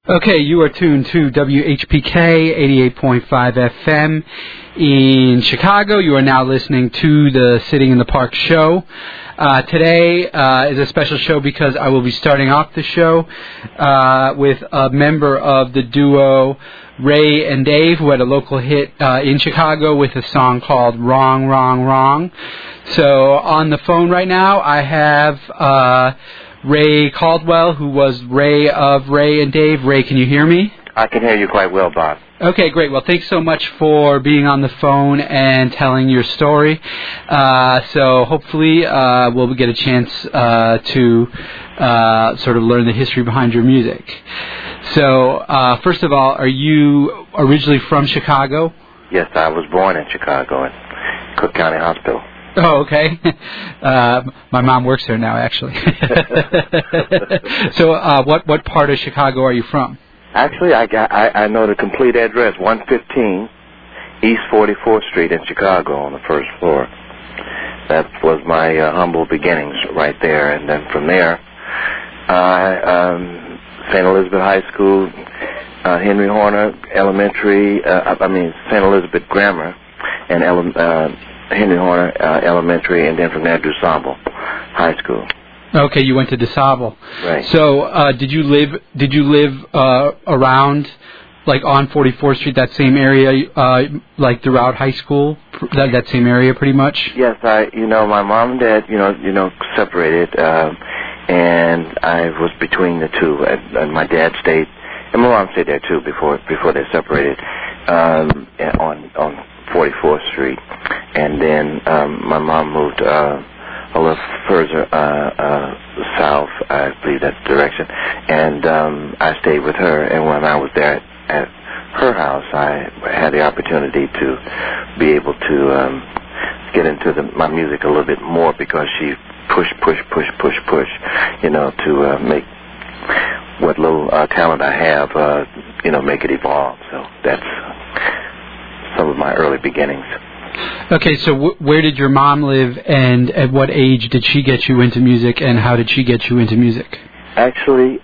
Okay, you are tuned to WHPK 88.5 FM in Chicago. You are now listening to the Sitting in the Park show. Today is a special show because I will be starting off the show with a member of the duo Ray and Dave, who had a local hit in Chicago with a song called Wrong, Wrong, Wrong. So on the phone right now I have Ray Caldwell, who was Ray of Ray and Dave. Ray, can you hear me? I can hear you quite well, Bob. Okay, great. Well, thanks so much for being on the phone and telling your story. So hopefully we'll get a chance to sort of learn the history behind your music. So first of all, are you originally from Chicago? Yes, I was born in Chicago at Cook County Hospital. Oh, okay. My mom works there now, actually. So what part of Chicago are you from? Actually, I know the complete address, 115 East 44th Street in Chicago on the first floor. That was my humble beginnings right there. And then from there, St. Elizabeth High School, Henry Horner Elementary, St. Elizabeth Grammar, and Henry Horner Elementary, and then from there DuSable High School. Okay, you went to DuSable. Right. So, did you live around, like on 44th Street, that same area, like throughout high school, that same area, pretty much? Yes, my mom and dad, separated, and I was between the two. And my dad stayed, and my mom stayed there too before they separated, on 44th Street. And then my mom moved a little further south, I believe that direction. And I stayed with her. And when I was there at her house, I had the opportunity to be able to get into my music a little bit more because she pushed, to make what little talent I have, make it evolve. So that's some of my early beginnings. Okay, so where did your mom live, and at what age did she get you into music, and how did she get you into music? Actually,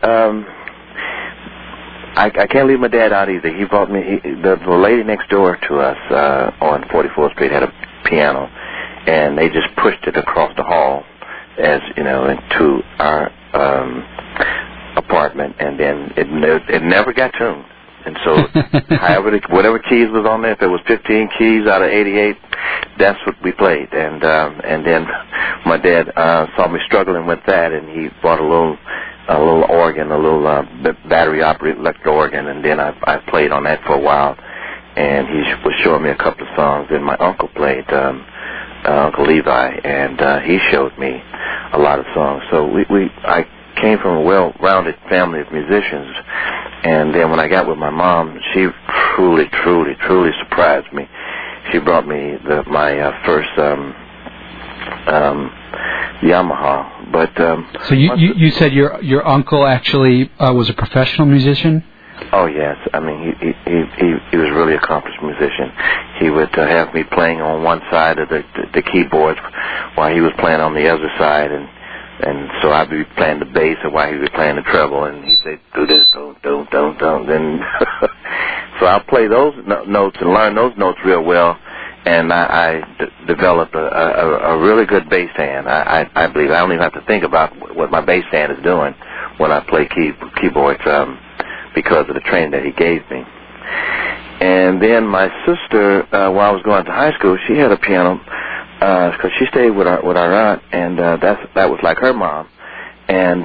I can't leave my dad out either. He brought me, the lady next door to us on 44th Street had a piano, and they just pushed it across the hall into our apartment, and then it never got tuned. And so, whatever keys was on there, if it was 15 keys out of 88, that's what we played. And then my dad saw me struggling with that, and he bought a little organ, a little battery-operated electric organ, and then I played on that for a while. And he was showing me a couple of songs, and my uncle played, Uncle Levi, and he showed me a lot of songs. So I came from a well-rounded family of musicians, and then when I got with my mom, she truly surprised me. She brought me my first Yamaha. But so you said your uncle actually was a professional musician? Oh yes, I mean he was a really accomplished musician. He would have me playing on one side of the keyboard while he was playing on the other side, and so I'd be playing the bass while he was playing the treble, and he'd say, do this, don't. Then so I'll play those notes and learn those notes real well, and I developed a really good bass hand. I believe I don't even have to think about what my bass hand is doing when I play keyboards because of the training that he gave me. And then my sister, while I was going to high school, she had a piano, because she stayed with our aunt, and that was like her mom. And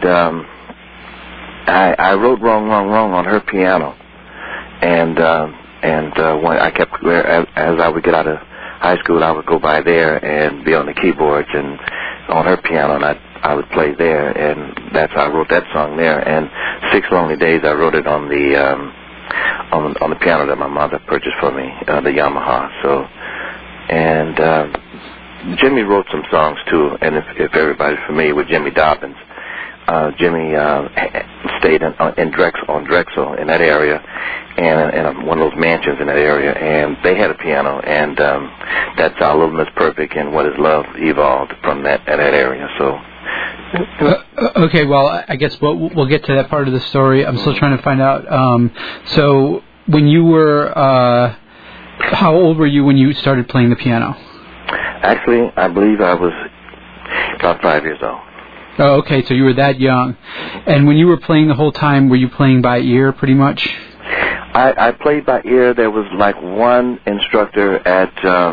I wrote Wrong, Wrong, Wrong on her piano. And when I kept, as I would get out of high school, I would go by there and be on the keyboards and on her piano, and I would play there, and that's how I wrote that song there. And 6 Lonely Days, I wrote it on the piano that my mother purchased for me, the Yamaha. So, and Jimmy wrote some songs too, and if everybody's familiar with Jimmy Dobbins, Jimmy stayed on Drexel in that area, and in one of those mansions in that area, and they had a piano, and that's how Little Miss Perfect and What Is Love evolved from that area. So Okay, well, I guess we'll get to that part of the story. I'm still trying to find out. So when you were, how old were you when you started playing the piano? Actually, I believe I was about 5 years old. Oh, okay, so you were that young. And when you were playing the whole time, were you playing by ear pretty much? I played by ear. There was like one instructor at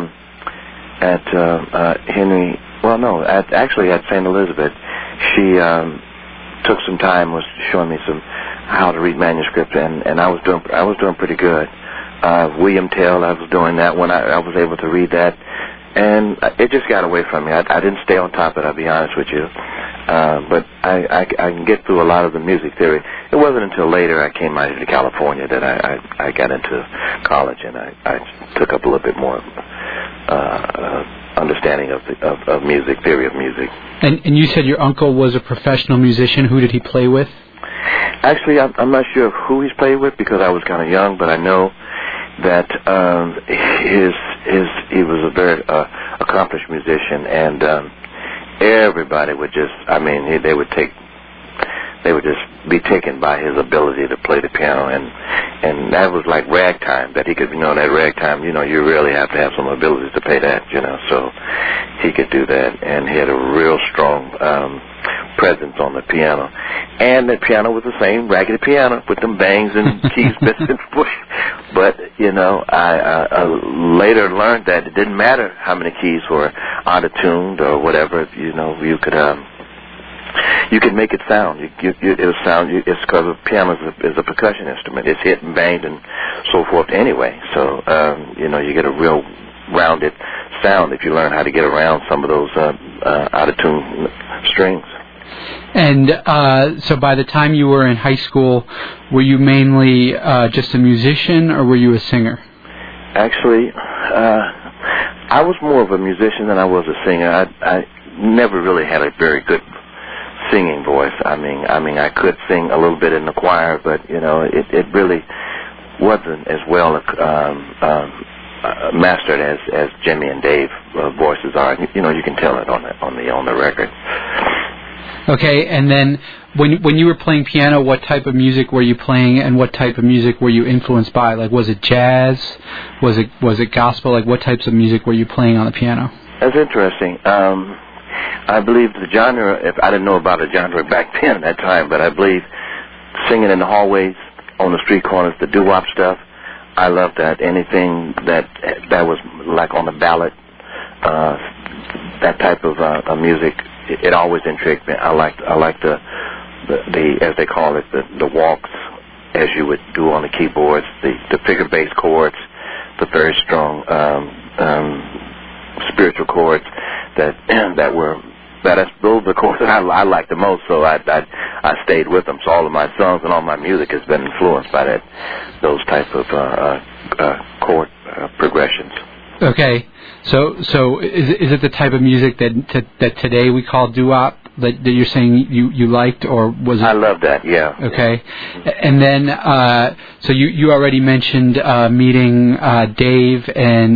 Henry, well, no, at St. Elizabeth. She took some time, was showing me how to read manuscript, and I was doing pretty good. William Tell, I was doing that when I was able to read that, and it just got away from me. I didn't stay on top of it, I'll be honest with you. But I can get through a lot of the music theory. It wasn't until later I came out to California that I got into college, and I took up a little bit more understanding of music, theory of music. And you said your uncle was a professional musician. Who did he play with? Actually, I'm not sure of who he's played with because I was kind of young, but I know that he was a very accomplished musician, and everybody would just, they would just be taken by his ability to play the piano, and that was like ragtime, that he could, that ragtime, you really have to have some abilities to play that, so he could do that, and he had a real strong presence on the piano, and the piano was the same raggedy piano with them bangs and keys missing and push. But I later learned that it didn't matter how many keys were out of tuned or whatever. You could make it sound. It'll sound. It's because the piano is a percussion instrument. It's hit and banged and so forth anyway. So you get a real rounded sound if you learn how to get around some of those out of tune strings. And so by the time you were in high school, were you mainly just a musician, or were you a singer? Actually, I was more of a musician than I was a singer. I never really had a very good singing voice. I could sing a little bit in the choir, but, it really wasn't as well mastered as Jimmy and Dave voices are. You can tell it on the record. Okay, and then when you were playing piano, what type of music were you playing, and what type of music were you influenced by? Like, was it jazz? Was it gospel? Like, what types of music were you playing on the piano? That's interesting. I believe the genre, if I didn't know about a genre back then at that time, but I believe singing in the hallways, on the street corners, the doo-wop stuff, I loved that. Anything that was like on the ballad, that type of music, it always intrigued me. I like the as they call it, the walks, as you would do on the keyboards, the figure bass chords, the very strong spiritual chords those are the chords that I like the most. So I stayed with them. So all of my songs and all my music has been influenced by those type of chord progressions. Okay, so is it the type of music that today we call doo-wop that you're saying you liked, or was it? I love that, yeah. Okay, and then so you already mentioned meeting Dave and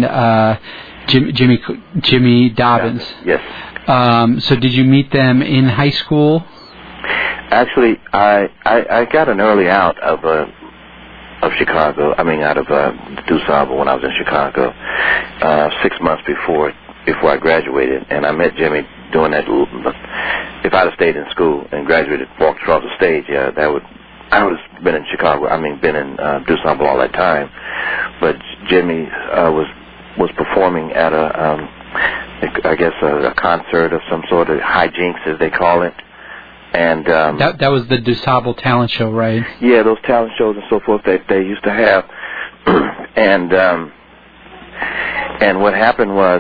Jimmy Dobbins. Yes. So did you meet them in high school? Actually, I got an early out of Chicago. out of DuSable when I was in Chicago, 6 months before I graduated, and I met Jimmy doing that. If I'd have stayed in school and graduated, walked across the stage, I would have been in Chicago. Been in DuSable all that time. But Jimmy was performing at a concert of some sort of hijinks, as they call it. And that was the DuSable talent show, right? Yeah, those talent shows and so forth that they used to have. And what happened was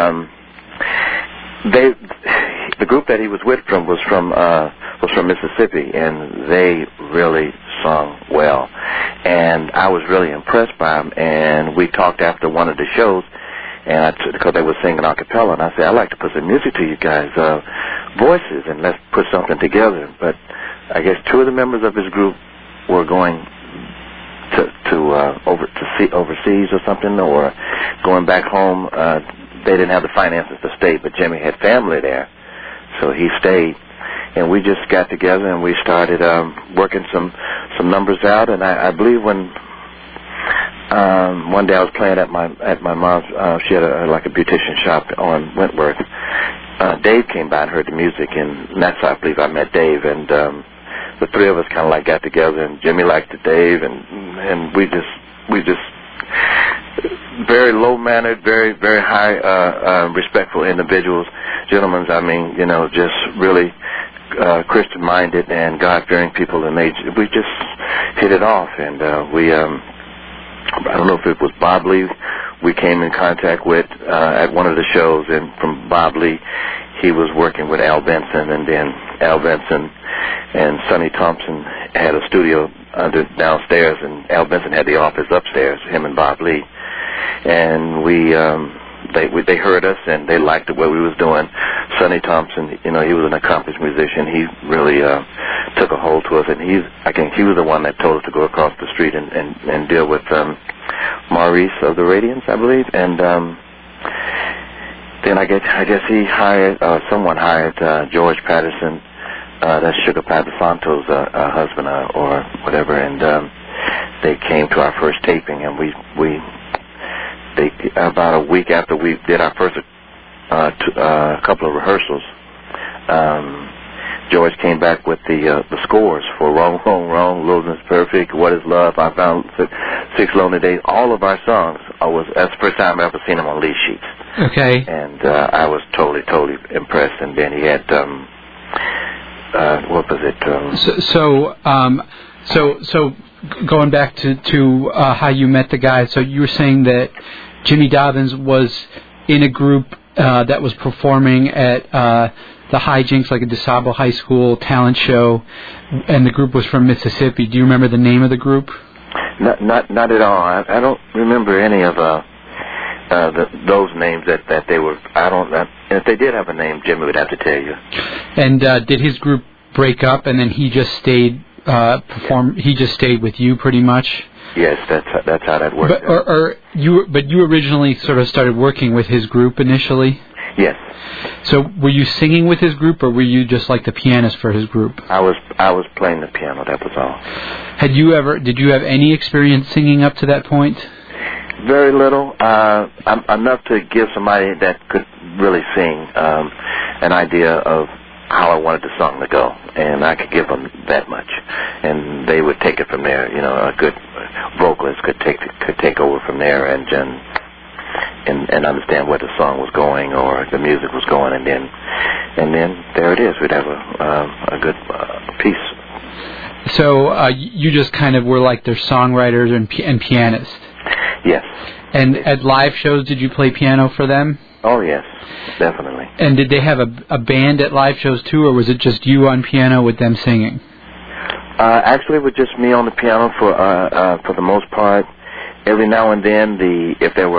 the group that he was with was from Mississippi, and they really sung well. And I was really impressed by them. And we talked after one of the shows, and because they were singing a cappella, and I said, I'd like to put some music to you guys' voices, and let's put something together. But I guess two of the members of his group were going to overseas or something, or going back home. They didn't have the finances to stay, but Jimmy had family there, so he stayed. and we just got together and we started working some numbers out. And I believe when one day I was playing at my mom's, she had a beautician shop on Wentworth. Dave came by and heard the music, and that's how I believe I met Dave. And the three of us kind of like got together, and Jimmy liked Dave, and we just very low-mannered, very, very high, respectful individuals, gentlemen. I mean, you know, just really Christian-minded and God-fearing people, and we just hit it off. And I don't know if it was Bob Lee we came in contact with at one of the shows, and from Bob Lee, he was working with Al Benson, and then Al Benson and Sonny Thompson had a studio downstairs, and Al Benson had the office upstairs, him and Bob Lee. And they heard us, and they liked the way we was doing. Sonny Thompson, you know, he was an accomplished musician. He really took a hold to us, and I think he was the one that told us to go across the street and deal with Maurice of the Radiants, I believe. And then I guess he hired, someone hired George Patterson, that's Sugar Papasanto's husband or whatever, and they came to our first taping, and about a week after we did our first couple of rehearsals, George came back with the scores for Wrong, Wrong, Wrong, Loneliness Perfect, What Is Love, I Found 6 Lonely Days. All of our songs, that's the first time I ever seen them on lead sheets. Okay. And I was totally impressed. And then he had, what was it? So going back to how you met the guys, so you were saying that Jimmy Dobbins was in a group that was performing at the Hijinks, like a DeSable High School talent show, and the group was from Mississippi. Do you remember the name of the group? Not at all. I don't remember any of those names that they were. I don't. If they did have a name, Jimmy would have to tell you. And did his group break up, and then he just stayed He just stayed with you, pretty much? Yes, that's how that worked. But you originally sort of started working with his group initially? Yes. So were you singing with his group, or were you just like the pianist for his group? I was playing the piano. That was all. Did you have any experience singing up to that point? Very little. Enough to give somebody that could really sing an idea of how I wanted the song to go, and I could give them that much, and they would take it from there. You know, a good vocalist could take over from there and understand where the song was going or the music was going, and then there it is. We'd have a good piece. So you just kind of were like their songwriters and pianists. Yes. And at live shows, did you play piano for them? Oh yes, definitely. And did they have a band at live shows too, or was it just you on piano with them singing? Actually, it was just me on the piano for the most part. Every now and then, if there were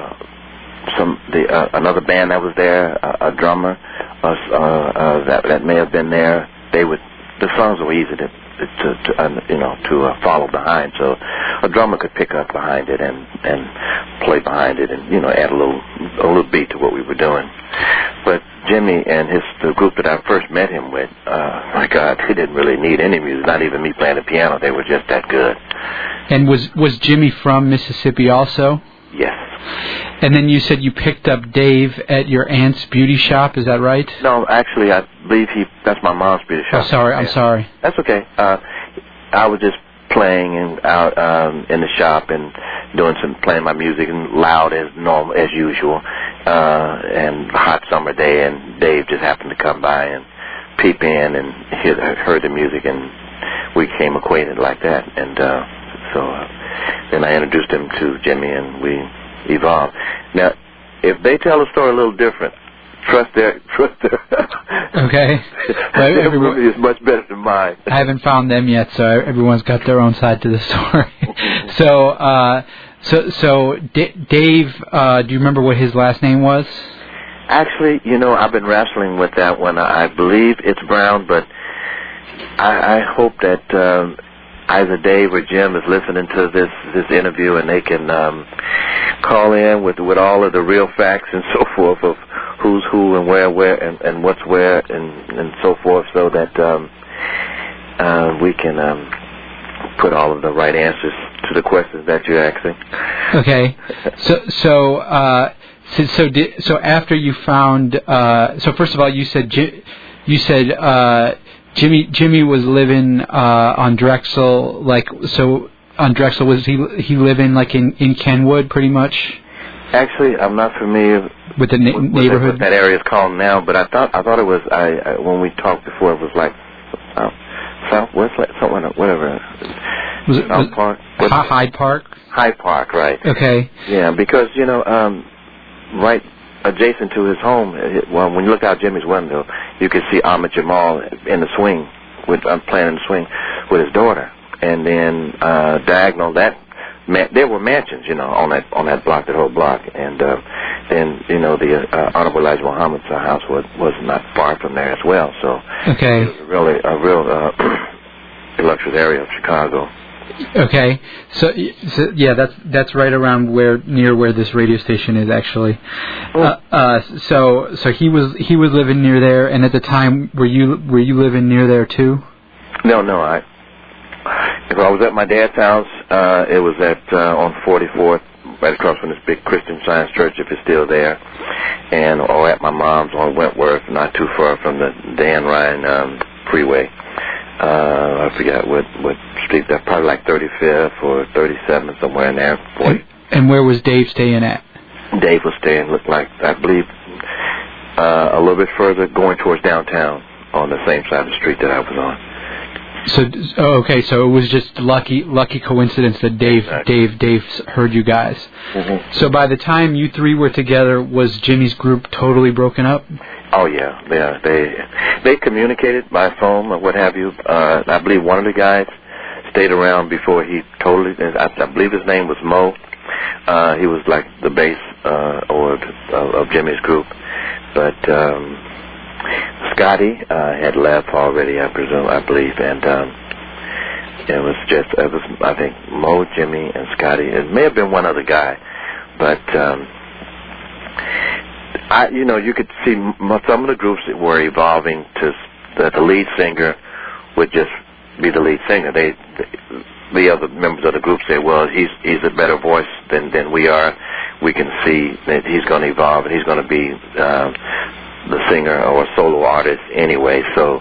another band that was there, a drummer that may have been there, the songs were easy to follow behind. So a drummer could pick up behind it and play behind it, and add a little beat to what we were doing. But Jimmy and the group that I first met him with, my God, they didn't really need any music, not even me playing the piano. They were just that good. And was Jimmy from Mississippi also? Yes. And then you said you picked up Dave at your aunt's beauty shop, is that right? No, actually, I believe that's my mom's beauty shop. Oh, sorry, I'm sorry. That's okay. I was just playing out in the shop and playing my music and loud as normal as usual, and a hot summer day, and Dave just happened to come by and peep in and heard the music, and we became acquainted like that, and so then I introduced him to Jimmy, and we evolved. Now, if they tell a story a little different, trust their okay. Everyone is much better than mine. I haven't found them yet, so everyone's got their own side to the story. So Dave, do you remember what his last name was? Actually, I've been wrestling with that one. I believe it's Brown, but I hope that either Dave or Jim is listening to this interview, and they can call in with all of the real facts and so forth of who's who and where and what's where and so forth, so that we can put all of the right answers to the questions that you're asking. Okay. So after you found, so first of all, you said Jimmy was living on Drexel, like, so on Drexel, was he living like in Kenwood, pretty much? Actually, I'm not familiar with the neighborhood. What that area is called now, but I thought it was. When we talked before, it was like Southwest, like something, whatever. Was it South Park? Hyde Park? Hyde Park, right? Okay. Yeah, because right adjacent to his home, well, when you look out Jimmy's window, you can see Ahmad Jamal in the swing playing in the swing with his daughter, and then diagonal that. There were mansions, on that block, that whole block, and then the Honorable Elijah Muhammad's house was not far from there as well. So okay, it was a real illustrious area of Chicago. Okay, so yeah, that's right around near where this radio station is actually. So he was living near there, and at the time, were you living near there too? No, if I was at my dad's house, it was on 44th, right across from this big Christian Science Church, if it's still there, or at my mom's on Wentworth, not too far from the Dan Ryan Freeway. I forgot what street that, probably like 35th or 37th, somewhere in there. 40. And where was Dave staying at? Dave was staying, looked like, I believe, a little bit further, going towards downtown on the same side of the street that I was on. So it was just lucky coincidence that Dave heard you guys. Mm-hmm. So by the time you three were together, was Jimmy's group totally broken up? Oh yeah. They communicated by phone or what have you. I believe one of the guys stayed around before he totally. I believe his name was Mo. He was like the bass of Jimmy's group, but. Scotty had left already, I believe, and it was I think Mo, Jimmy, and Scotty. It may have been one other guy, but you could see some of the groups that were evolving to that the lead singer would just be the lead singer. The other members of the group say, well, he's a better voice than we are. We can see that he's going to evolve and he's going to be the singer or a solo artist anyway. So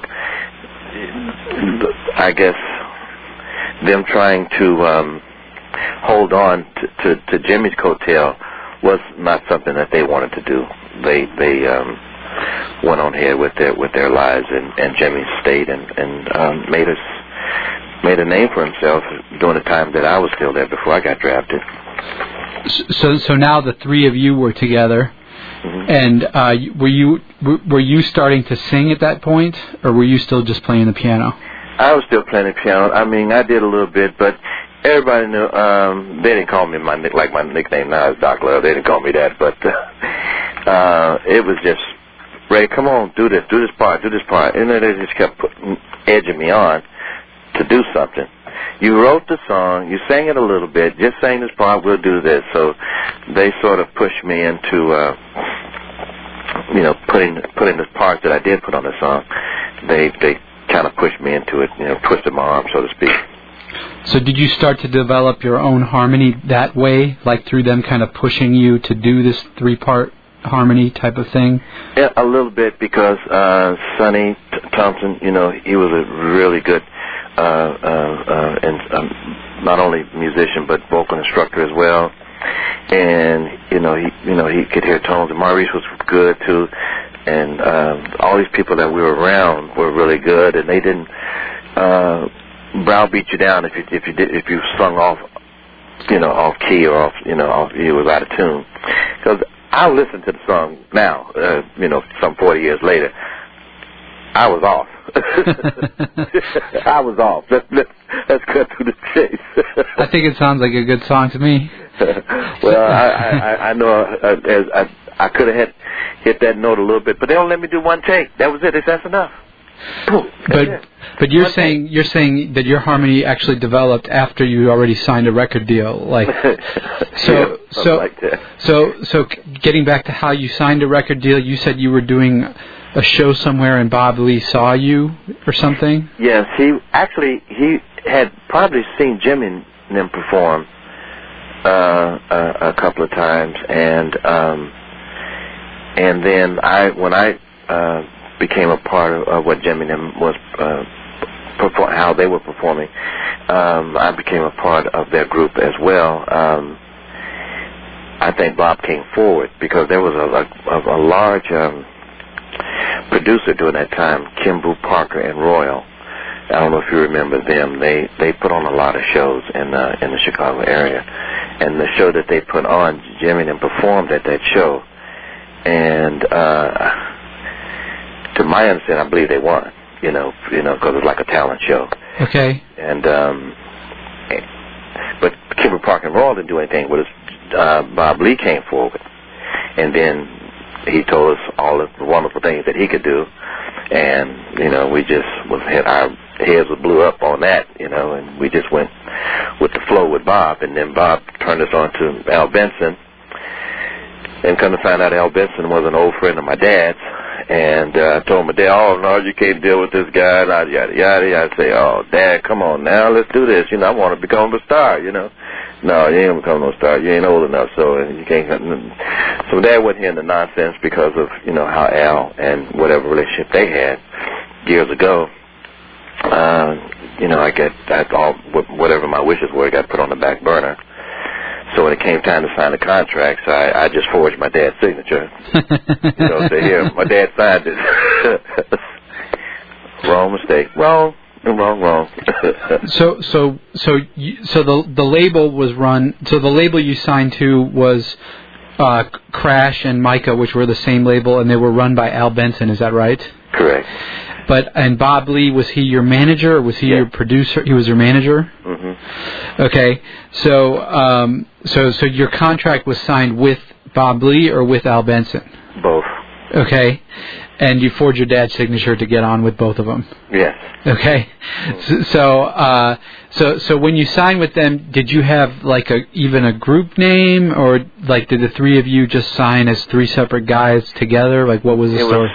I guess them trying to hold on to Jimmy's coattail was not something that they wanted to do. They went on ahead with their lives, and Jimmy stayed and made a name for himself during the time that I was still there before I got drafted. So now the three of you were together. Mm-hmm. And were you starting to sing at that point, or were you still just playing the piano? I was still playing the piano. I mean, I did a little bit, but everybody knew. They didn't call me my nickname now is Doc Love. They didn't call me that, but it was just, Ray, come on, do this part, and then they just kept edging me on to do something. You wrote the song, you sang it a little bit, just sang this part, we'll do this. So they sort of pushed me into, putting the part that I did put on the song. They kind of pushed me into it, twisted my arm, so to speak. So did you start to develop your own harmony that way, like through them kind of pushing you to do this 3-part harmony type of thing? Yeah, a little bit, because Sonny Thompson, he was a really good and not only musician but vocal instructor as well, and he could hear tones, and Maurice was good too, and all these people that we were around were really good, and they didn't browbeat you down if you sung off off key or off you was out of tune. Because I listen to the song now, some 40 years later, I was off. I was off. Let's cut through the chase. I think it sounds like a good song to me. Well, I know I could have hit that note a little bit, but they don't let me do one take. That was it. That's enough. But you're saying that your harmony actually developed after you already signed a record deal, like so getting back to how you signed a record deal, you said you were doing a show somewhere and Bob Lee saw you or something? Yes, he had probably seen Jimmy and them perform a couple of times, and then when I became a part of what Jimmy and them was how they were performing, I became a part of their group as well. I think Bob came forward because there was a large producer during that time, Kimball, Parker, and Royal. I don't know if you remember them. They put on a lot of shows in the Chicago area, and the show that they put on, Jimmy and them performed at that show, and to my understanding, I believe they won. Because it was like a talent show. Okay. And but Kimball, Parker, and Royal didn't do anything with us. Bob Lee came forward, and then he told us all the wonderful things that he could do, and we just our heads blew up on that, and we just went with the flow with Bob, and then Bob turned us on to Al Benson, and come to find out Al Benson was an old friend of my dad's, and I told my dad, "Oh no, you can't deal with this guy," yada yada yada. I say, "Oh Dad, come on now, let's do this. I want to become a star, No, you ain't gonna become no star. You ain't old enough, so you can't." So Dad wasn't hearing the nonsense because of how Al and whatever relationship they had years ago. Whatever my wishes were, got put on the back burner. So when it came time to sign the contracts, I just forged my dad's signature. Say here, my dad signed it. Wrong mistake. Wrong. So the label was run. So the label you signed to was Crash and Micah, which were the same label, and they were run by Al Benson. Is that right? Correct. And Bob Lee, was he your manager or was he your producer? He was your manager? Mm-hmm. Okay. So your contract was signed with Bob Lee or with Al Benson? Both. Okay. And you forged your dad's signature to get on with both of them? Yes. Okay. So when you signed with them, did you have like even a group name, or like did the three of you just sign as three separate guys together? Like what was the story?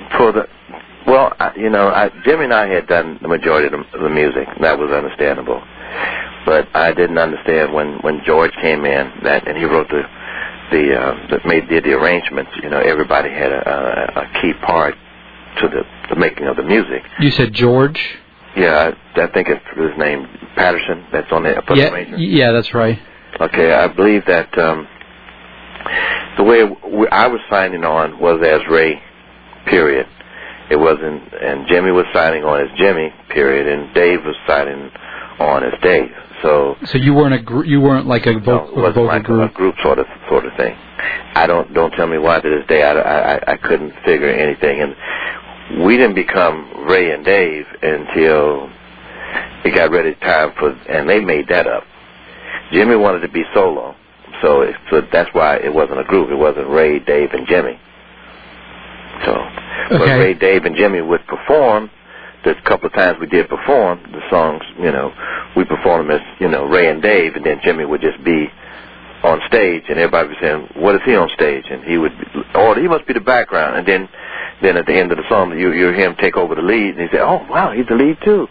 Jimmy and I had done the majority of the music. That was understandable. But I didn't understand when George came in and he wrote did the arrangements. Everybody had a key part to the making of the music. You said George? Yeah, I think it's his name, Patterson. That's on the arrangement. Yeah, that's right. Okay, I believe that the way I was signing on was as Ray, period. It wasn't, and Jimmy was signing on as Jimmy, period, and Dave was signing on as Dave. So you weren't you weren't like a vocal like group. A group sort of thing. Don't tell me why to this day I couldn't figure anything, and we didn't become Ray and Dave until it got ready and they made that up. Jimmy wanted to be solo, so that's why it wasn't a group. It wasn't Ray, Dave, and Jimmy. So, but Ray, Dave, and Jimmy would perform. The couple of times we did perform the songs, we performed them as, Ray and Dave, and then Jimmy would just be on stage, and everybody was saying, "What is he on stage?" And he would, he must be the background. And then at the end of the song, you hear him take over the lead, and he said, "Oh, wow, he's the lead too."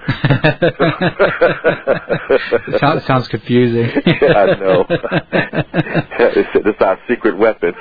Sounds confusing. Yeah, I know. It's our secret weapon.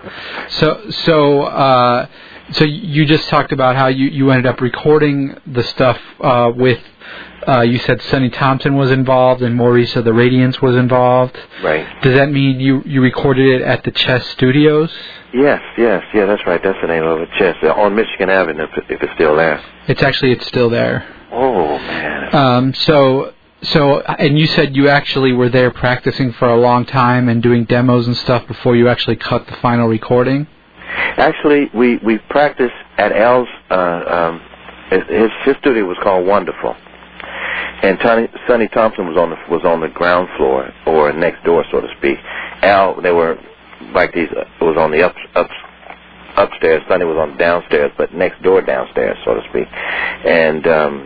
So you just talked about how you ended up recording the stuff with, you said Sonny Thompson was involved and Maurice of the Radiance was involved. Right. Does that mean you recorded it at the Chess Studios? Yes, that's right. That's the name of it, Chess, on Michigan Avenue, if it's still there. It's still there. Oh, man. So, and you said you actually were there practicing for a long time and doing demos and stuff before you actually cut the final recording? Actually, we practiced at Al's, his studio was called Wonderful. And Sonny Thompson was on the ground floor, or next door, so to speak. Al, they were like these, it was on the upstairs. Sonny was on downstairs, but next door downstairs, so to speak. And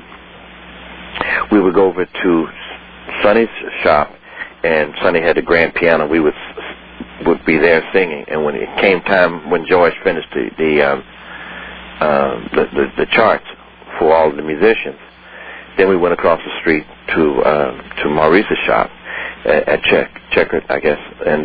we would go over to Sonny's shop, and Sonny had the grand piano. We would be there singing. And when it came time when George finished the charts for all of the musicians, then we went across the street to Maurice's shop at Checkered, I guess. And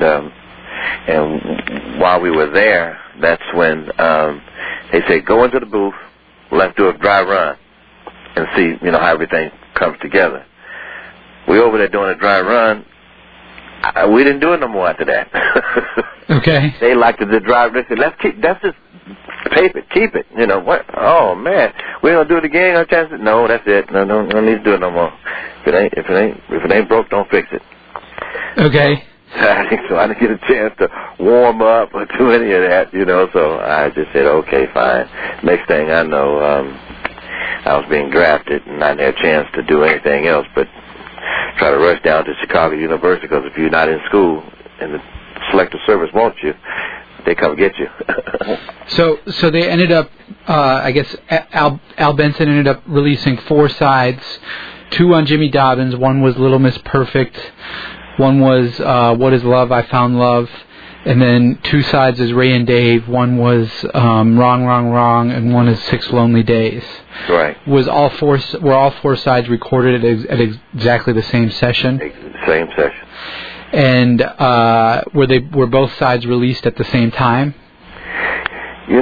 while we were there, that's when they said, go into the booth, let's do a dry run and see, how everything comes together. We over there doing a dry run. We didn't do it no more after that. Okay. They liked the dry. They said, let's just tape it, keep it. What? Oh man, we don't do it again. No chance. No, that's it. No, don't need to do it no more. If it ain't broke, don't fix it. Okay. So I didn't get a chance to warm up or do any of that, So I just said, okay, fine. Next thing I know, I was being drafted, and I didn't have a chance to do anything else but try to rush down to Chicago University, because if you're not in school and the selective service wants you, they come get you. So they ended up, I guess, Al Benson ended up releasing 4 sides, 2 on Jimmy Dobbins. One was Little Miss Perfect. One was What Is Love? I Found Love. And then 2 sides is Ray and Dave. One was Wrong, Wrong, Wrong, and one is 6 Lonely Days. Right. Were all 4 sides recorded at exactly the same session? Same session. And were both sides released at the same time? I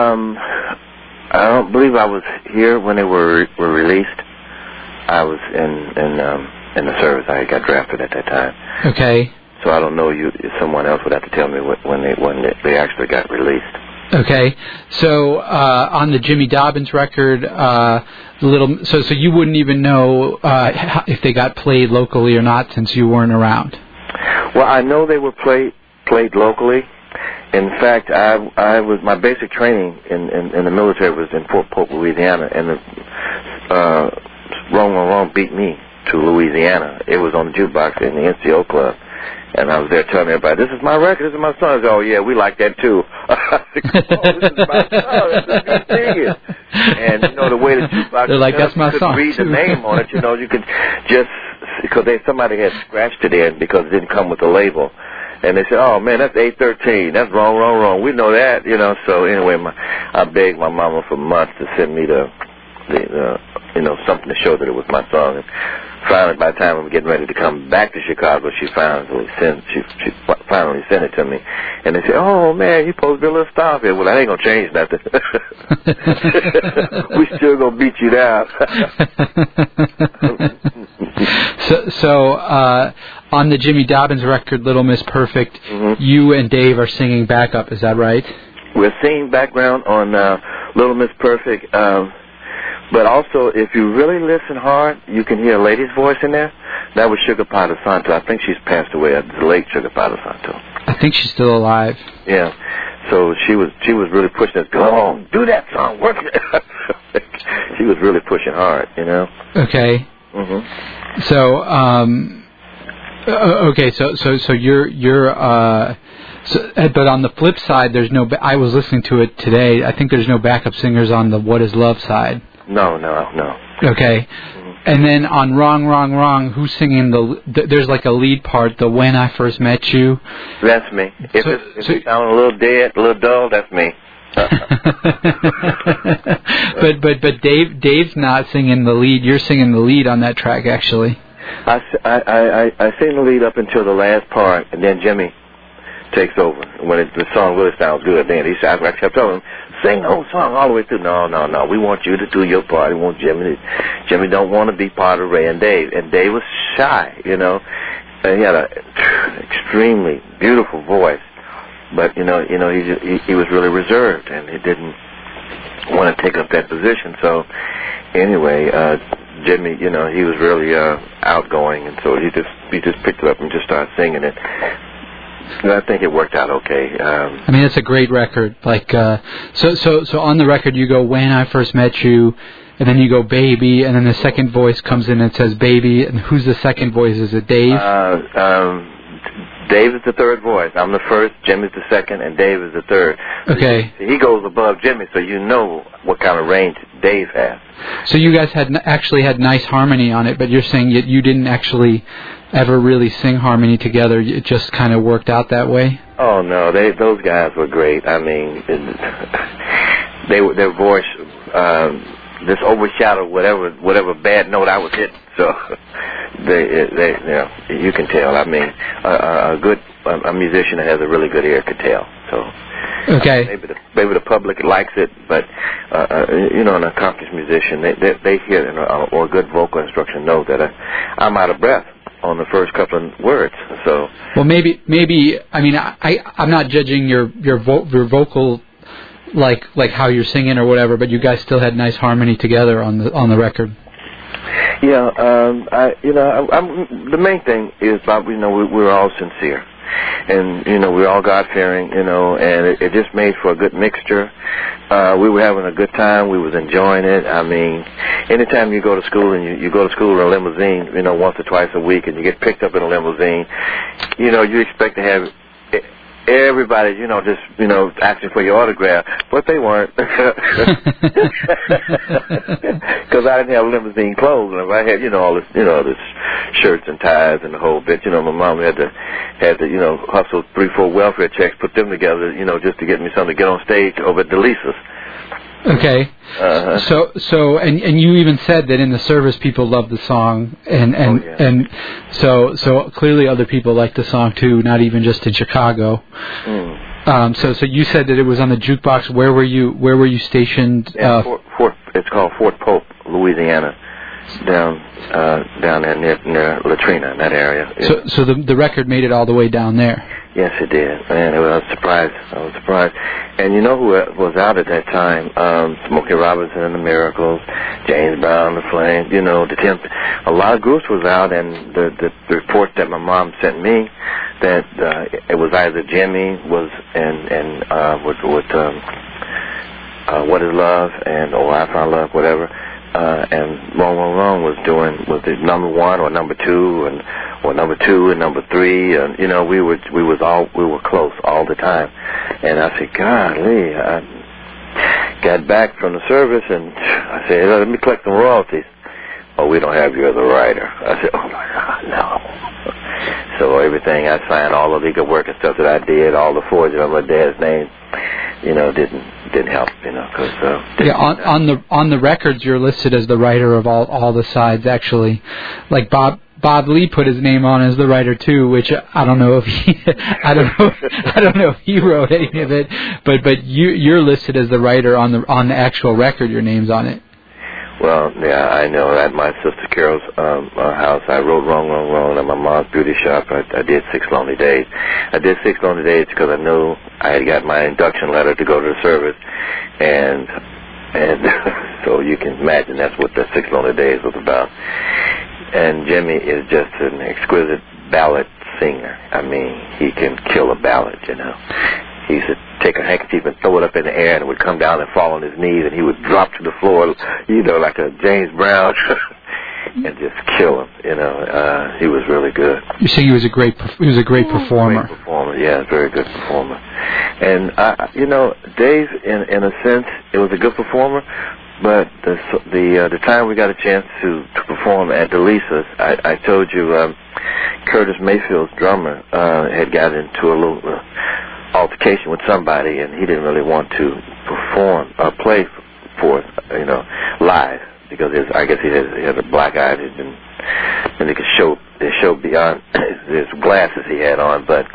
don't believe I was here when they were released. I was in the service. I got drafted at that time. Okay. So I don't know. Someone else would have to tell me when they actually got released. Okay. So on the Jimmy Dobbins record, so you wouldn't even know if they got played locally or not, since you weren't around. Well, I know they were played locally. In fact, my basic training in the military was in Fort Polk, Louisiana, and the Wrong, Wrong, Wrong beat me to Louisiana. It was on the jukebox in the NCO club, and I was there telling everybody, "This is my record. This is my song." Oh yeah, we like that too. I said, "Oh, this is my song. That's a good thing." And the way the jukebox, they're like, "That's my song." You could read the name on it. You could just, because somebody had scratched it in because it didn't come with the label. And they said, "Oh man, that's 813. That's wrong, wrong, wrong. We know that, So anyway, I begged my mama for months to send me the something to show that it was my song. And finally, by the time I'm getting ready to come back to Chicago, she finally sent it to me. And they said, "Oh man, you supposed to be a little star here." Well, that ain't gonna change nothing. We still gonna beat you down. So on the Jimmy Dobbins record, Little Miss Perfect, you and Dave are singing backup. Is that right? We're singing background on Little Miss Perfect. But also, if you really listen hard, you can hear a lady's voice in there. That was Sugar Pie DeSanto. I think she's passed away. The late Sugar Pie DeSanto. I think she's still alive. Yeah. So she was really pushing us. Go on, do that song, work it. She was really pushing hard, Okay. So okay. So you're but on the flip side, there's no. I was listening to it today. I think there's no backup singers on the What Is Love side. No. Okay. And then on Wrong, Wrong, Wrong, who's singing there's like a lead part, the When I First Met You? That's me. If it sounds a little dead, a little dull, that's me. But Dave's not singing the lead. You're singing the lead on that track, actually. I sing the lead up until the last part, and then Jimmy takes over. When the song really sounds good, then I kept telling him, sing the whole song all the way through. No. We want you to do your part. We want Jimmy. Jimmy don't want to be part of Ray and Dave. And Dave was shy, And he had an extremely beautiful voice, but he was really reserved, and he didn't want to take up that position. So anyway, Jimmy, he was really outgoing, and so he just picked it up and just started singing it. And I think it worked out okay. I mean, it's a great record. Like, so on the record you go When I First Met You, and then you go Baby, and then the second voice comes in and says Baby, and who's the second voice? Is it Dave? Dave is the third voice. I'm the first, Jimmy's the second, and Dave is the third. Okay. He goes above Jimmy, so you know what kind of range Dave has. So you guys actually had nice harmony on it, but you're saying you didn't actually ever really sing harmony together. It just kind of worked out that way? Oh, no. Those guys were great. I mean, their voice just overshadowed whatever bad note I was hitting. So you can tell. I mean, a musician that has a really good ear could tell. So okay, maybe the public likes it, but an accomplished musician, they hear it or a good vocal instruction knows that I'm out of breath on the first couple of words. So well, maybe I mean I'm not judging your vocal. Like how you're singing or whatever, but you guys still had nice harmony together on the record. Yeah, the main thing is, Bob, we were all sincere, and we're all God-fearing, and it just made for a good mixture. We were having a good time. We was enjoying it. I mean, anytime you go to school and you go to school in a limousine, once or twice a week, and you get picked up in a limousine, you expect to have everybody, just, asking for your autograph, but they weren't. Because I didn't have limousine clothes, and if I had, all this, this shirts and ties and the whole bit, my mom had to, hustle 3-4 welfare checks, put them together, just to get me something to get on stage over at Delisa's. Okay. So and you even said that in the service people loved the song, and so clearly other people liked the song too, not even just in Chicago. So you said that it was on the jukebox. Where were you stationed? It's called Fort Pope, Louisiana, down there near Latrina, in that area. So the record made it all the way down there. Yes, it did. Man, I was surprised. And you know who was out at that time? Smokey Robinson and the Miracles, James Brown, the Flames, the Temp. A lot of groups was out, and the report that my mom sent me that it was either Jimmy was and with What Is Love and I Found Love, whatever. And Wrong, Wrong, Wrong was the number 1 or number 2 or number 2 and number 3, and we were close all the time. And I said, golly, I got back from the service and I said, let me collect some royalties. Oh, we don't have you as a writer. I said, oh my God, no. So everything I signed, all the legal work and stuff that I did, all the forging of my dad's name, didn't help, because on the records you're listed as the writer of all the sides, actually. Like Bob Lee put his name on as the writer too, which I don't know if I don't know if he wrote any of it, but you're listed as the writer on the actual record. Your name's on it. Well, yeah, I know. At my sister Carol's house, I wrote Wrong, Wrong, Wrong. At my mom's beauty shop, I did 6 Lonely Days. I did 6 Lonely Days because I knew I had got my induction letter to go to the service, and so you can imagine that's what the 6 Lonely Days was about. And Jimmy is just an exquisite ballad singer. I mean, he can kill a ballad, He used to take a handkerchief and throw it up in the air, and it would come down and fall on his knees, and he would drop to the floor, like a James Brown, and just kill him. He was really good. You say he was a great performer. Great performer, yeah, very good performer. And Dave, in a sense, it was a good performer. But the time we got a chance to perform at Delisa's, I told you Curtis Mayfield's drummer had got into a little altercation with somebody, and he didn't really want to play for us, live, because I guess he has a black eye, and he could show beyond his glasses he had on, but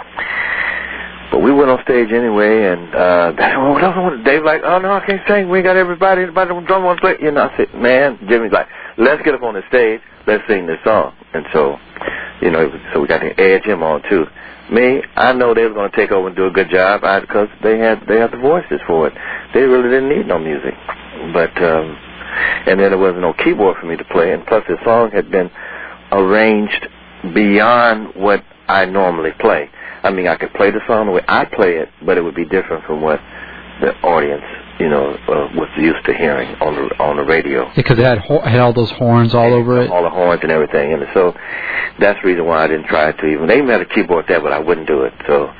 we went on stage anyway, and Dave like, oh no, I can't sing. We ain't got everybody on drum wants to play. I said, man, Jimmy's like, let's get up on the stage, let's sing this song. And so, so we got to edge him on too. Me, I know they were going to take over and do a good job because they had the voices for it. They really didn't need no music, but and then there wasn't no keyboard for me to play, and plus the song had been arranged beyond what I normally play. I mean, I could play the song the way I play it, but it would be different from what the audience was used to hearing on the radio. Because it had all those horns all over it. All the horns and everything, and so that's the reason why I didn't try to even. They even had a keyboard there, but I wouldn't do it. So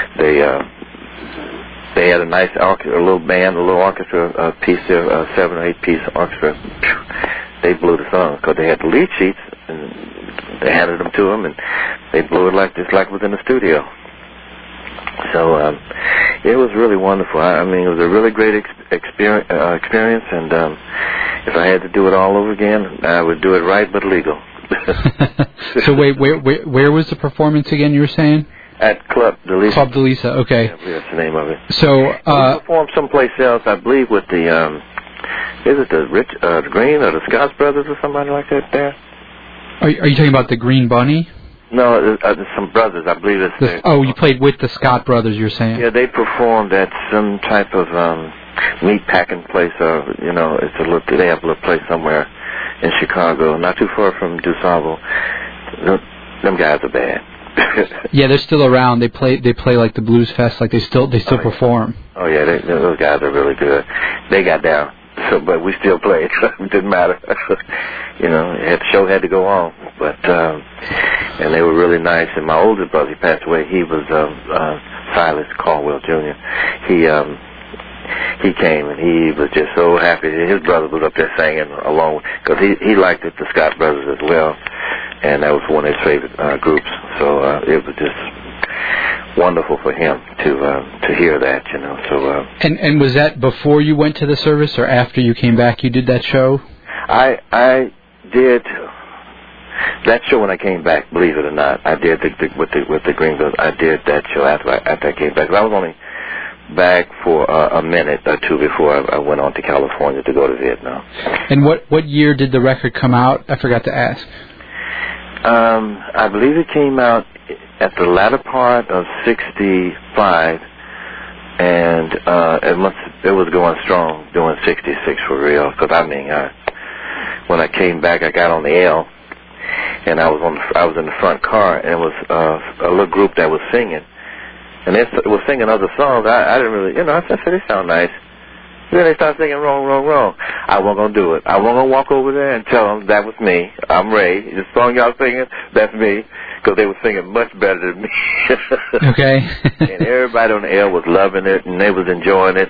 they had a nice orchestra, a little band, a little orchestra piece there, a 7 or 8 piece orchestra. They blew the song because they had the lead sheets and they handed them to them, and they blew it like it was in the studio. So it was really wonderful. I mean, it was a really great experience, and if I had to do it all over again, I would do it right but legal. So wait, where was the performance again? You were saying? At Club de Lisa. Club de Lisa. Okay. Yeah, I believe that's the name of it. So we performed someplace else, I believe, with the is it the Green or the Scotts Brothers or somebody like that there? Are you talking about the Green Bunny? No, there's some brothers. I believe it's. You played with the Scott brothers. You're saying? Yeah, they performed at some type of meat packing place, or they have a little place somewhere in Chicago, not too far from DuSable. Them guys are bad. Yeah, they're still around. They play like the Blues Fest. Like they still perform. Oh yeah, those guys are really good. They got down. So, but we still played. It didn't matter. The show had to go on. But and they were really nice. And my oldest brother, he passed away. He was Silas Caldwell Jr. He came and he was just so happy. His brother was up there singing along because he liked it, the Scott Brothers as well, and that was one of his favorite groups. So it was just wonderful for him to hear that, So and was that before you went to the service or after you came back? You did that show? I did that show when I came back. Believe it or not, I did with the Greenvilles. I did that show after I came back. I was only back for a minute or two before I went on to California to go to Vietnam. And what year did the record come out? I forgot to ask. I believe it came out at the latter part of '65, and it was going strong doing '66 for real. Because when I came back, I got on the L, and I was in the front car, and it was a little group that was singing, and they was singing other songs. I didn't really, I said they sound nice. Then they started singing wrong. I wasn't going to do it. I wasn't going to walk over there and tell them that was me. I'm Ray. The song y'all singing, that's me. Because they were singing much better than me. Okay. And everybody on the air was loving it, and they was enjoying it.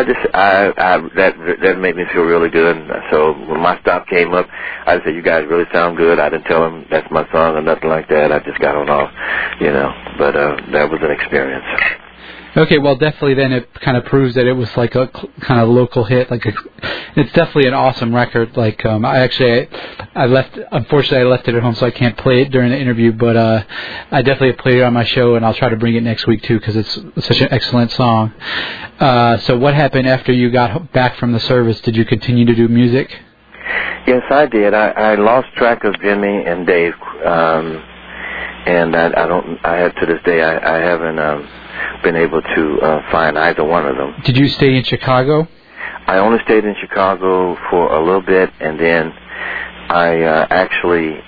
That made me feel really good. And so when my stop came up, I said, you guys really sound good. I didn't tell them that's my song or nothing like that. I just got on off, But that was an experience. Okay, well, definitely then it kind of proves that it was like a kind of local hit. It's definitely an awesome record. Unfortunately, I left it at home, so I can't play it during the interview, but I definitely played it on my show, and I'll try to bring it next week, too, because it's such an excellent song. So what happened after you got back from the service? Did you continue to do music? Yes, I did. I lost track of Jimmy and Dave, and to this day, I haven't been able to find either one of them. Did you stay in Chicago? I only stayed in Chicago for a little bit, and then I actually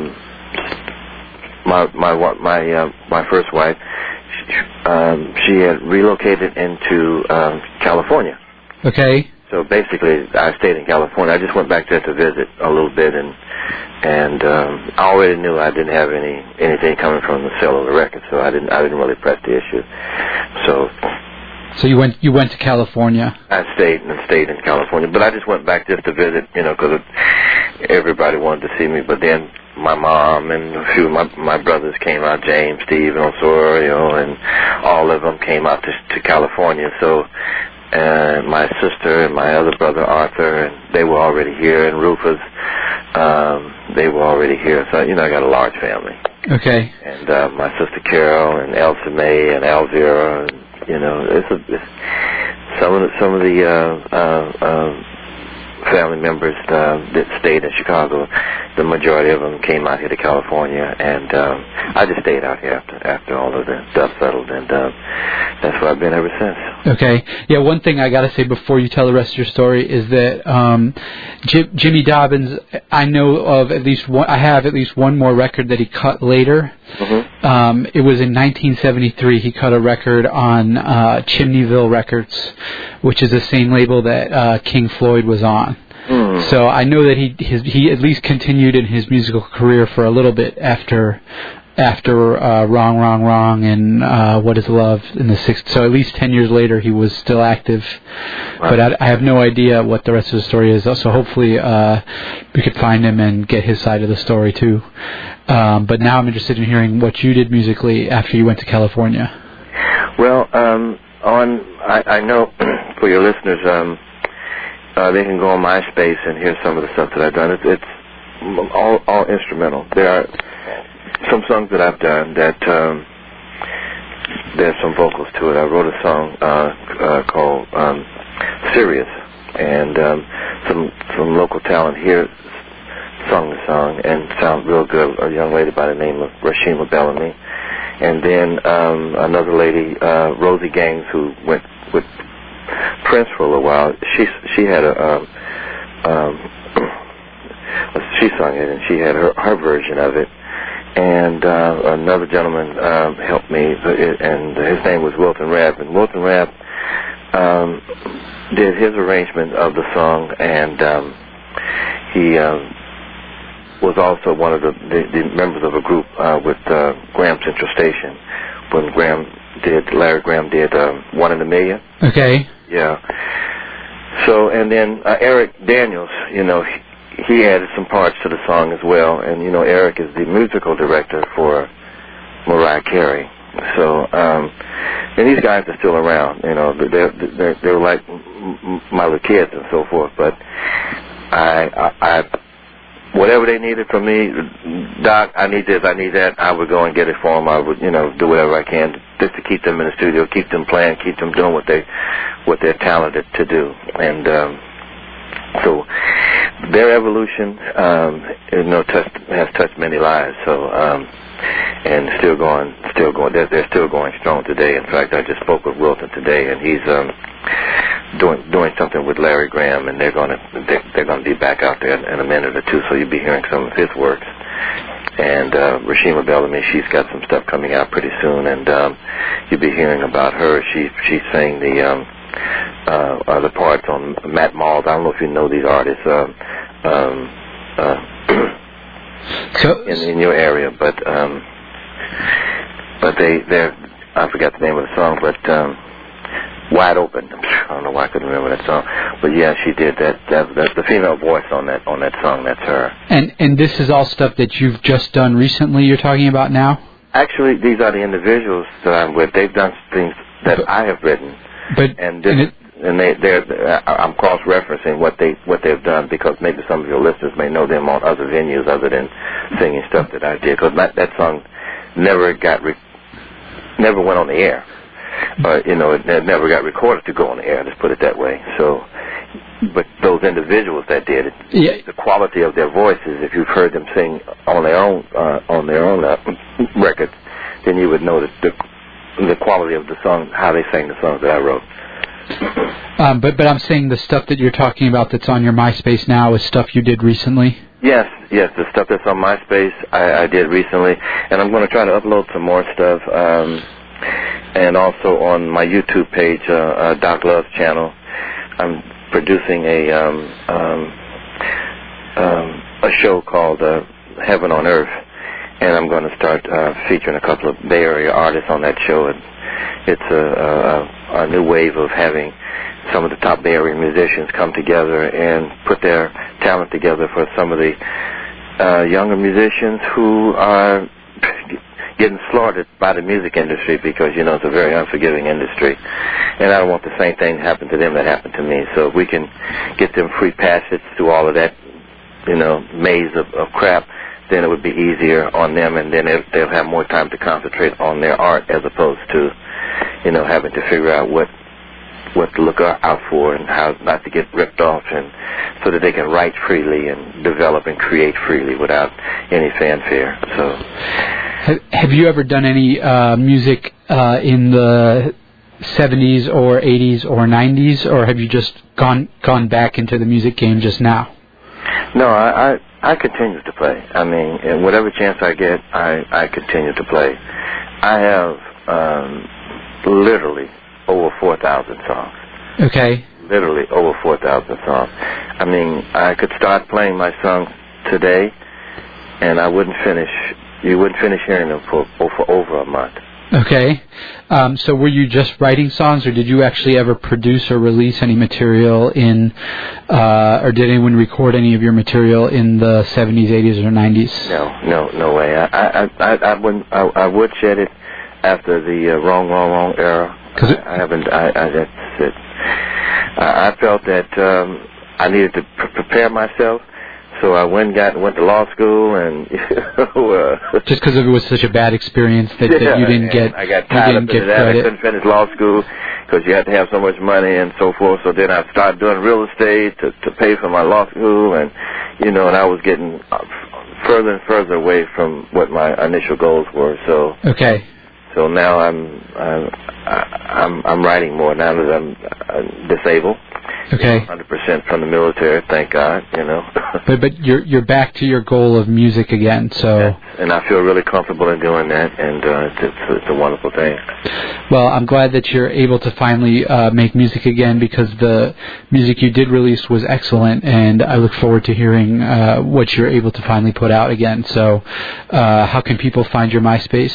my first wife, she had relocated into California. Okay. So basically, I stayed in California. I just went back there to visit a little bit, and I already knew I didn't have anything coming from the sale of the record, so I didn't really press the issue. So you went to California. I stayed in California, but I just went back just to visit, because everybody wanted to see me. But then my mom and a few of my brothers came out, James, Steve, and Osorio, and all of them came out to California. So. And my sister and my other brother Arthur, and they were already here, and Rufus, they were already here. So I got a large family. Okay. And my sister Carol and Elsa Mae and Alvira, and it's some of the family members that stayed in Chicago. The majority of them came out here to California, and I just stayed out here after all of the dust settled, and that's where I've been ever since. Okay. Yeah, one thing I got to say before you tell the rest of your story is that Jimmy Dobyns, I know of at least one. I have at least one more record that he cut later, Mm-hmm. It was in 1973 he cut a record on Chimneyville Records, which is the same label that King Floyd was on. So I know that he at least continued in his musical career for a little bit after Wrong, Wrong, Wrong and What Is Love in the 60s. So at least 10 years later he was still active. Right. But I have no idea what the rest of the story is. So hopefully we could find him and get his side of the story too. But now I'm interested in hearing what you did musically after you went to California. Well, I know for your listeners, they can go on MySpace and hear some of the stuff that I've done. It's all instrumental. There are some songs that I've done that there's some vocals to it. I wrote a song called Serious, and some local talent here sung the song and sounded real good. A young lady by the name of Rashima Bellamy. And then another lady, Rosie Gaines, who went with Prince for a little while. She had she sung it, and she had her version of it. And another gentleman helped me, and his name was Wilton Rabb. And Wilton Rabb did his arrangement of the song, and he was also one of the members of a group with Graham Central Station when Larry Graham did 1 in a Million. Okay. Yeah. So, and then Eric Daniels, he added some parts to the song as well. And, Eric is the musical director for Mariah Carey. So, and these guys are still around, they're like my little kids and so forth. But I whatever they needed from me, Doc, I need this, I need that, I would go and get it for them. I would, do whatever I can just to keep them in the studio, keep them playing, keep them doing what they're talented to do. And so their evolution, has touched many lives. So, and still going. They're still going strong today. In fact, I just spoke with Wilton today, and he's doing something with Larry Graham, and they're going to be back out there in a minute or two. So you'll be hearing some of his works. And Rashima Bellamy, she's got some stuff coming out pretty soon, and you'll be hearing about her. She sang the other parts on Matt Malls. I don't know if you know these artists in your area, but they're I forgot the name of the song, but Wide Open. I don't know why I couldn't remember that song, but yeah, she did that. That's the female voice on that song. That's her. And this is all stuff that you've just done recently. You're talking about now? Actually, these are the individuals that I'm with. They've done things that I have written, I'm cross-referencing what they've done, because maybe some of your listeners may know them on other venues other than singing stuff that I did. Because that song never went on the air. It never got recorded to go on the air. Let's put it that way. So, but those individuals that did it, the quality of their voices, if you've heard them sing on their own records, then you would know that the quality of the song, how they sang the songs that I wrote. But I'm saying the stuff that you're talking about that's on your MySpace now is stuff you did recently? Yes, the stuff that's on MySpace I did recently, and I'm going to try to upload some more stuff, and also on my YouTube page, Doc Love's channel, I'm producing a show called Heaven on Earth, and I'm going to start featuring a couple of Bay Area artists on that show. And it's a new wave of having some of the top Bay Area musicians come together and put their talent together for some of the younger musicians who are getting slaughtered by the music industry, because, it's a very unforgiving industry. And I don't want the same thing to happen to them that happened to me. So if we can get them free passage through all of that, maze of crap, then it would be easier on them, and then they'll have more time to concentrate on their art, as opposed to, having to figure out what to look out for and how not to get ripped off, and so that they can write freely and develop and create freely without any fanfare. So, have you ever done any music in the 70s or 80s or 90s, or have you just gone back into the music game just now? No, I continue to play. I mean, and whatever chance I get, I continue to play. I have literally over 4,000 songs. Okay. Literally over 4,000 songs. I mean, I could start playing my songs today, and I wouldn't finish. You wouldn't finish hearing them for over a month. Okay. So were you just writing songs, or did you actually ever produce or release any material in, or did anyone record any of your material in the 70s, 80s, or 90s? No way. I would shed it after the wrong era. I haven't. That's it. I felt that I needed to prepare myself, so I went to law school, and just because it was such a bad experience that you didn't get. I got tied up into that. Credit. I couldn't finish law school because you had to have so much money and so forth. So then I started doing real estate to pay for my law school, and and I was getting further and further away from what my initial goals were. So okay. So now I'm writing more now that I'm disabled. Okay. 100% from the military, thank God. But you're back to your goal of music again, so. Yes, and I feel really comfortable in doing that, and it's a wonderful thing. Well, I'm glad that you're able to finally make music again, because the music you did release was excellent, and I look forward to hearing what you're able to finally put out again. So, how can people find your MySpace?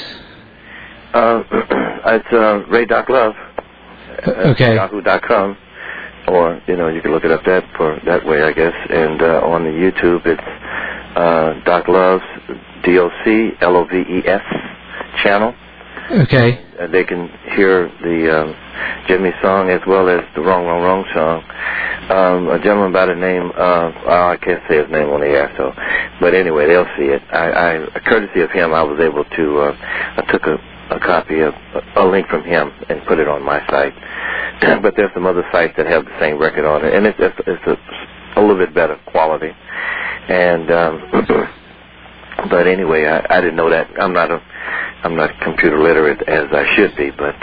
It's Ray Doc Love. Okay. Yahoo.com. Or, you can look it up that way, I guess. And on the YouTube, it's Doc Love's DOCLOVES channel. Okay. And they can hear the Jimmy song as well as the Wrong song. A gentleman by the name of, I can't say his name on the air, so. But anyway, they'll see it. Courtesy of him, I was able to, I took a copy of a link from him and put it on my site. But there's some other sites that have the same record on it, and it's a little bit better quality. And but anyway, I didn't know that. I'm not computer literate as I should be, but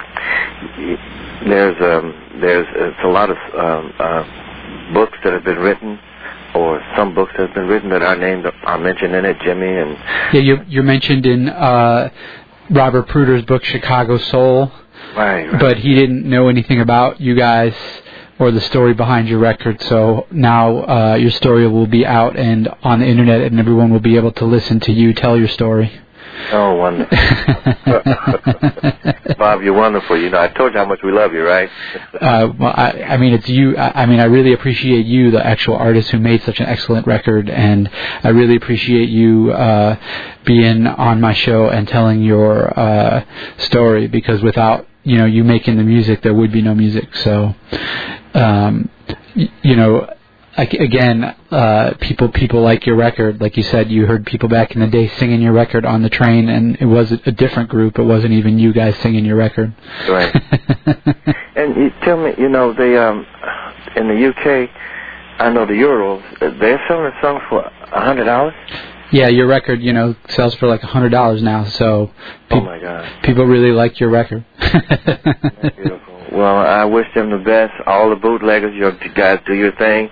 there's a lot of books that have been written, or some books that have been written that are mentioned in it, Jimmy and. Yeah, you're mentioned in Robert Pruder's book Chicago Soul. Right. But he didn't know anything about you guys or the story behind your record, so now your story will be out and on the internet, and everyone will be able to listen to you tell your story. Oh, wonderful. Bob, you're wonderful. I told you how much we love you, right? Well, I mean, it's you. I mean, I really appreciate you, the actual artist who made such an excellent record, and I really appreciate you being on my show and telling your story, because without you making the music, there would be no music. So, again, people like your record. Like you said, you heard people back in the day singing your record on the train, and it was a different group. It wasn't even you guys singing your record. Right. And you tell me, they in the UK, I know the Euros, they're selling a song for $100. Yeah, your record, sells for like $100 now. So, oh my God, people really like your record. Beautiful. Well, I wish them the best. All the bootleggers, you guys do your thing.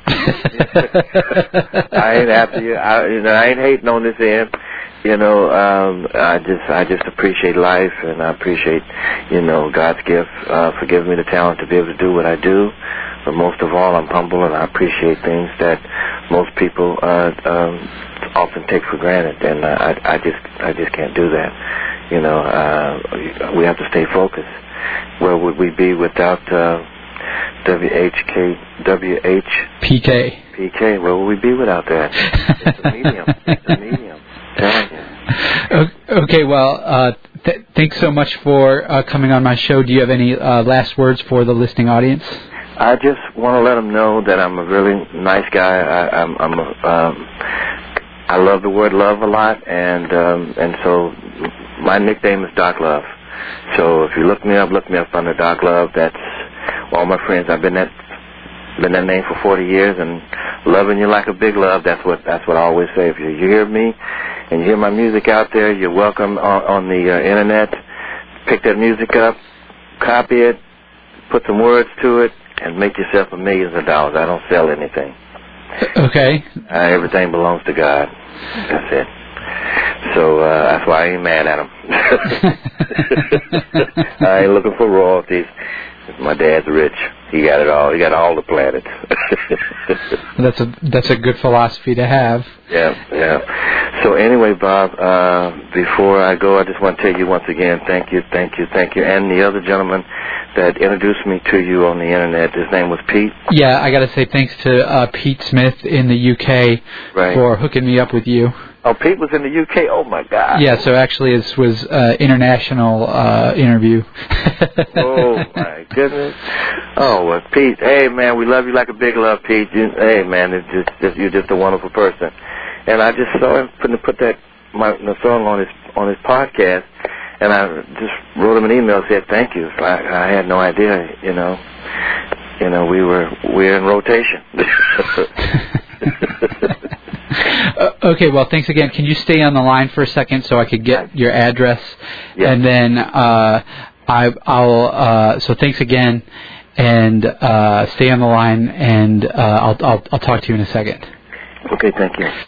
I ain't after you. I ain't hating on this end. I just appreciate life, and I appreciate, God's gift for giving me the talent to be able to do what I do. But most of all, I'm humble, and I appreciate things that most people often take for granted, and I just can't do that. We have to stay focused. Where would we be without PK? Where would we be without that? It's a medium. It's a medium. Telling you. Okay, well, thanks so much for coming on my show. Do you have any last words for the listening audience? I just want to let them know that I'm a really nice guy. I love the word love a lot, and so my nickname is Doc Love. So if you look me up under Doc Love. That's all my friends. I've been that name for 40 years, and loving you like a big love. That's what I always say. If you hear me and you hear my music out there, you're welcome on the internet. Pick that music up, copy it, put some words to it, and make yourself millions of dollars. I don't sell anything. Okay. Everything belongs to God. That's it. So that's why I ain't mad at him. I ain't looking for royalties. My dad's rich. He got it all. He got all the planets. That's a good philosophy to have. Yeah. So anyway, Bob, before I go, I just want to tell you once again, thank you. And the other gentleman that introduced me to you on the internet, his name was Pete. Yeah, I got to say thanks to Pete Smith in the UK for hooking me up with you. Oh, Pete was in the UK? Oh, my God. Yeah, so actually it was international interview. Oh, my goodness. Oh, well, Pete, hey, man, we love you like a big love, Pete. Hey, man, you're just a wonderful person. And I just saw him put the song on his podcast, and I just wrote him an email and said thank you. I had no idea, we're in rotation. Okay, well, thanks again. Can you stay on the line for a second so I could get your address? Yes. And then I'll so thanks again, and stay on the line, and I'll talk to you in a second. Okay, thank you.